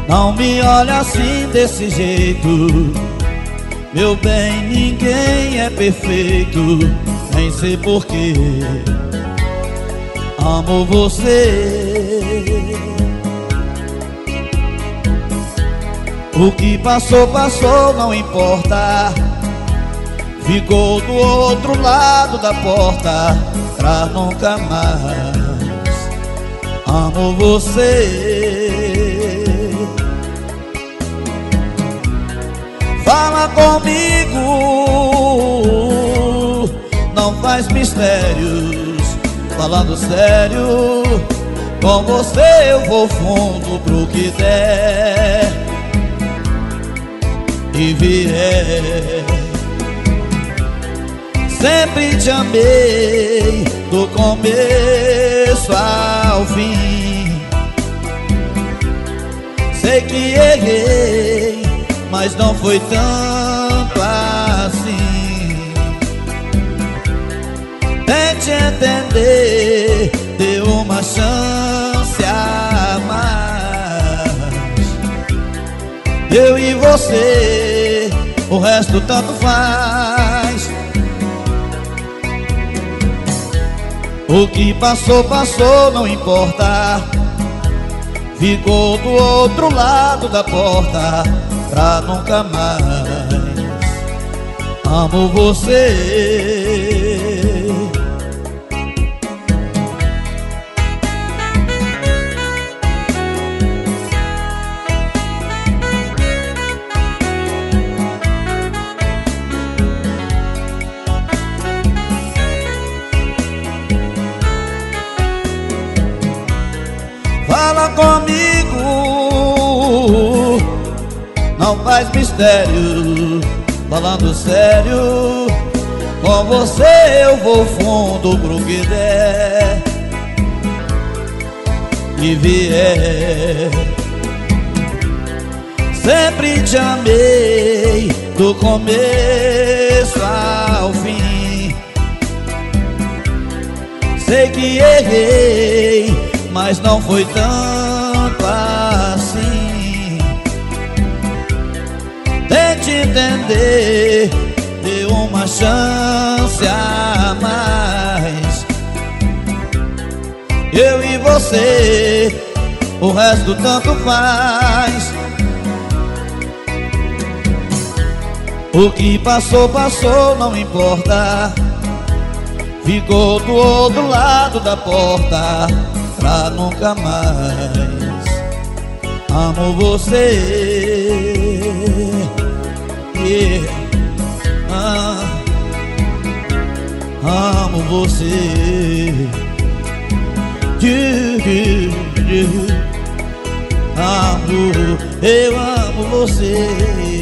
Não me olha assim desse jeito, meu bem, ninguém é perfeito. Nem sei porquê amo você. O que passou, passou, não importa. Ficou do outro lado da porta pra nunca mais. Amo você. Fala comigo, não faz mistérios. Falando sério, com você eu vou fundo pro que der e vier. Sempre te amei, do começo ao fim. Sei que errei, mas não foi tanto assim. Tente entender, dê uma chance a mais. Eu e você, o resto tanto faz. O que passou, passou, não importa. Ficou do outro lado da porta pra nunca mais. Amo você. Fala comigo, não faz mistério. Falando sério, com você eu vou fundo pro que der e vier. Sempre te amei, do começo ao fim. Sei que errei, mas não foi tanto assim. Tente entender, dê uma chance a mais. Eu e você, o resto tanto faz. O que passou, passou, não importa. Ficou do outro lado da porta pra nunca mais. Amo você. Yeah. Amo você. Amo, eu amo você.